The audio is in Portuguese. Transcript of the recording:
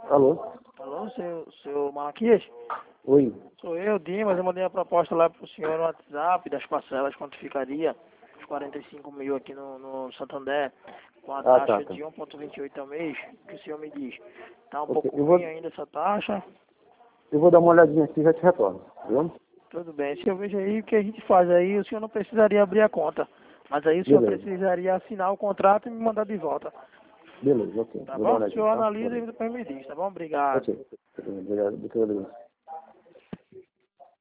Alô? Alô, seu Malaquias? Oi. Sou eu, Dimas. Eu mandei a proposta lá pro senhor no WhatsApp das parcelas, quanto ficaria os 45 mil aqui no Santander, com a taxa Tá. de 1,28 ao mês, que o senhor me diz. Tá um Ok, pouco ruim ainda essa taxa? eu vou dar uma olhadinha aqui e já te retorno, viu? Tudo bem. Se eu vejo aí o que a gente faz aí, o senhor não precisaria abrir a conta. Mas aí o senhor Beleza. precisaria assinar o contrato e me mandar de volta. Beleza, ok. Tá Vou dar uma bom? O olhadinha, senhor tá? analisa e depois me diz, tá bom? Obrigado. Ok. Obrigado. Muito obrigado.